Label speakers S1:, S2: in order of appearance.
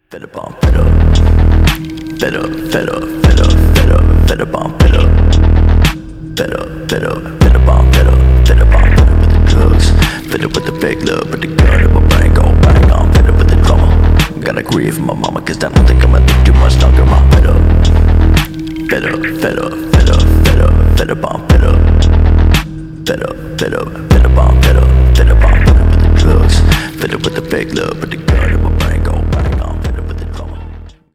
S1: Fed up, I'm fed up. Fed up, fed up, fed up, fed up, fed up, I'm fed up. Fed up, fed up, fed up, I'm fed up. Fed up, I'm fed up with the drugs. Fed up with the fake love, but the gun in my brain gon' bang. I'm fed up with the drama. Gotta grieve for my mama, cause I don't think I'ma live too much longer. I'm fed up. Fed up, fed up, fed up, fed up, fed up, I'm fed up. Fed up, fed up, fed up, I'm fed up. Fed up, I'm fed up with the drugs. Fed up with the fake love, but the gun in my brain.